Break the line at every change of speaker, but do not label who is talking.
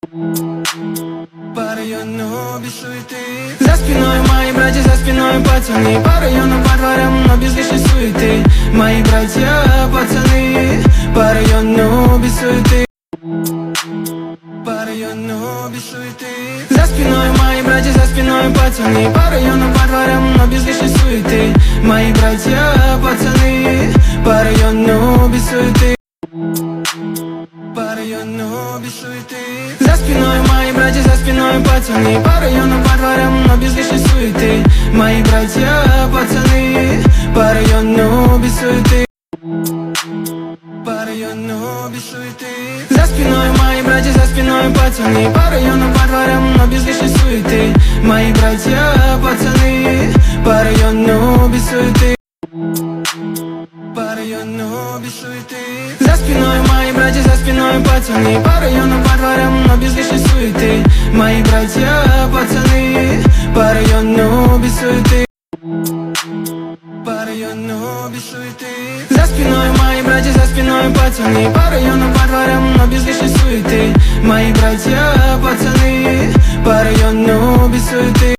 По району без суеты. За спиной мои братья, за спиной пацаны. По району, по дворам, но без лишней суеты. Мои братья, пацаны. По району без суеты. По району без суеты. За спиной мои братья, за спиной пацаны. По району, по дворам, но без лишней суеты. Мои братья, пацаны. По району без суеты. По району без суеты. За спиной мои братья, за спиной пацаны. По району, по дворам, но без лишней суеты. Мои братья, пацаны. По району без суеты. По району без суеты. За спиной мои братья, за спиной пацаны. По району, по дворам, но без лишней суеты. Мои братья, пацаны. По району без суеты. По району без суеты. За спиной мои братья, за спиной пацаны. По району, по дворам, но без лишней суеты. Мои братья, пацаны. По району без суеты. По району без суеты. За спиной мои братья, за спиной пацаны. По району, по дворам, но без лишней суеты. Мои братья,